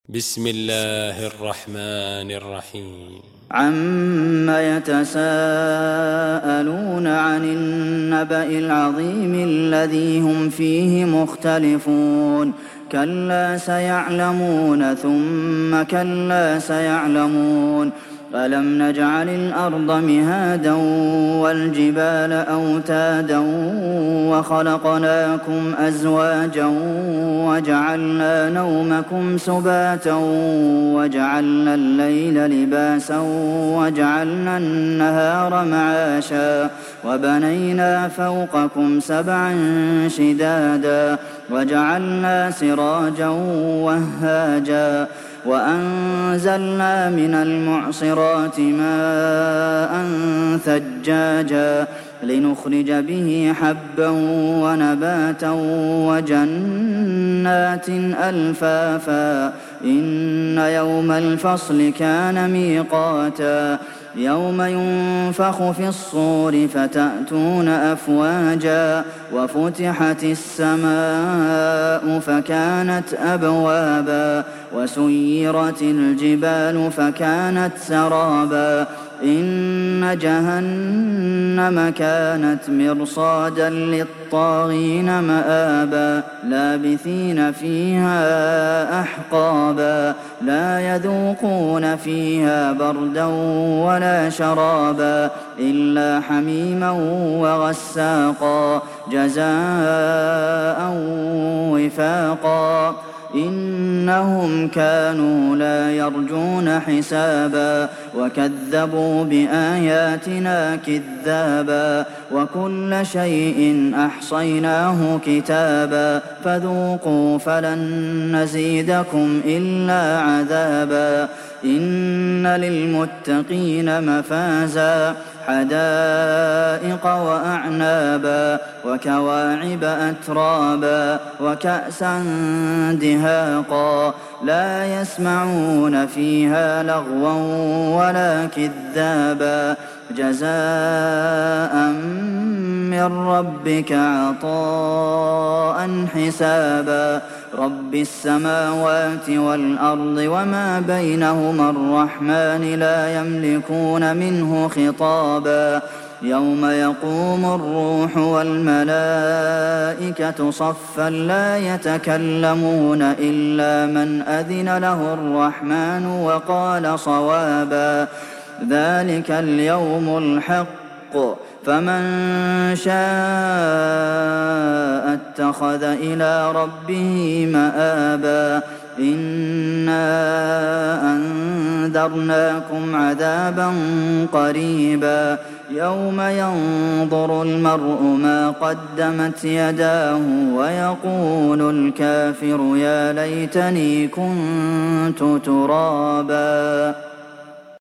بسم الله الرحمن الرحيم. عَمَّ يَتَسَاءَلُونَ عَنِ النَّبَإِ الْعَظِيمِ الَّذِي هُمْ فِيهِ مُخْتَلِفُونَ كَلَّا سَيَعْلَمُونَ ثُمَّ كَلَّا سَيَعْلَمُونَ أَلَمْ نَجْعَلِ الْأَرْضَ مِهَادًا وَالْجِبَالَ أَوْتَادًا وَخَلَقْنَاكُمْ أَزْوَاجًا وَجَعَلْنَا نَوْمَكُمْ سُبَاتًا وَجَعَلْنَا اللَّيْلَ لِبَاسًا وَجَعَلْنَا النَّهَارَ مَعَاشًا وَبَنَيْنَا فَوْقَكُمْ سَبْعًا شِدَادًا وَجَعَلْنَا سِرَاجًا وَهَّاجًا وَأَنزَلْنَا مِنَ الْمُعْصِرَاتِ مَاءً ثَجَّاجًا لِّنُخْرِجَ بِهِ حَبًّا وَنَبَاتًا وَجَنَّاتٍ أَلْفَافًا إِنَّ يَوْمَ الْفَصْلِ كَانَ مِيقَاتًا يَوْمَ يُنفَخُ فِي الصُّورِ فَتَأْتُونَ أَفْوَاجًا وَفُتِحَتِ السَّمَاءُ فَكَانَتْ أَبْوَابًا وَسُيِّرَتِ الْجِبَالُ فَكَانَتْ سَرَابًا إِنَّ جَهَنَّمَ كَانَتْ مِرْصَادًا لِّلطَّاغِينَ مَآبًا لَّابِثِينَ فِيهَا أَحْقَابًا لَّا يَذُوقُونَ فِيهَا بَرْدًا وَلَا شَرَابًا إِلَّا حَمِيمًا وَغَسَّاقًا جَزَاءً وِفَاقًا إِنَّهُمْ كَانُوا لَا يَرْجُونَ حِسَابًا وَكَذَّبُوا بِآيَاتِنَا كِذَّابًا وَكُلَّ شَيْءٍ أَحْصَيْنَاهُ كِتَابًا فَذُوقُوا فَلَن نَّزِيدَكُمْ إِلَّا عَذَابًا إِنَّ لِلْمُتَّقِينَ مَفَازًا حَدَائِقَ وَأَعْنَابًا وَكَوَاعِبَ أَتْرَابًا وَكَأْسًا دِهَاقًا لَّا يَسْمَعُونَ فِيهَا لَغْوًا وَلَا كِذَّابًا جَزَاءً مِّن رَّبِّكَ عَطَاءً حِسَابًا رَّبِّ السَّمَاوَاتِ وَالْأَرْضِ وَمَا بَيْنَهُمَا الرَّحْمَٰنِ لَا يَمْلِكُونَ مِنْهُ خِطَابًا يَوْمَ يَقُومُ الرُّوحُ وَالْمَلَائِكَةُ صَفًّا لَّا يَتَكَلَّمُونَ إِلَّا مَنْ أَذِنَ لَهُ الرَّحْمَٰنُ وَقَالَ صَوَابًا ذَٰلِكَ الْيَوْمُ الْحَقُّ فَمَن شَاءَ اتَّخَذَ إِلَىٰ رَبِّهِ مَآبًا إِنَّا أَنذَرْنَاكُمْ عَذَابًا قَرِيبًا يَوْمَ يَنظُرُ الْمَرْءُ مَا قَدَّمَتْ يَدَاهُ وَيَقُولُ الْكَافِرُ يَا لَيْتَنِي كُنتُ تُرَابًا